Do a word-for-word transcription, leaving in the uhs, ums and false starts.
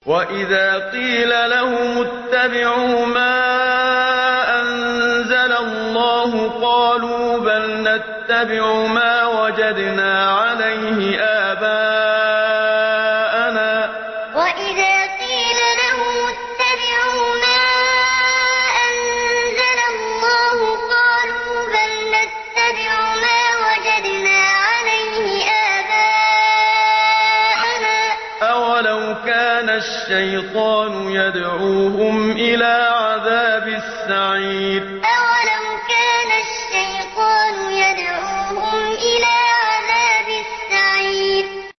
وَإِذَا قِيلَ لَهُمُ اتَّبِعُوا مَا أَنزَلَ اللَّهُ قَالُوا بَلْ نَتَّبِعُ مَا وَجَدْنَا عَلَيْهِ آبَاءَنَا ۚ وَإِذَا قِيلَ لَهُمُ اتَّبِعُوا مَا أَنزَلَ اللَّهُ قَالُوا بَلْ نَتَّبِعُ مَا وَجَدْنَا عَلَيْهِ آبَاءَنَا ۚ أَوَلَوْ كَانَ الشَّيْطَانُ يَدْعُوهُمْ إِلَىٰ عَذَابِ السَّعِيرِ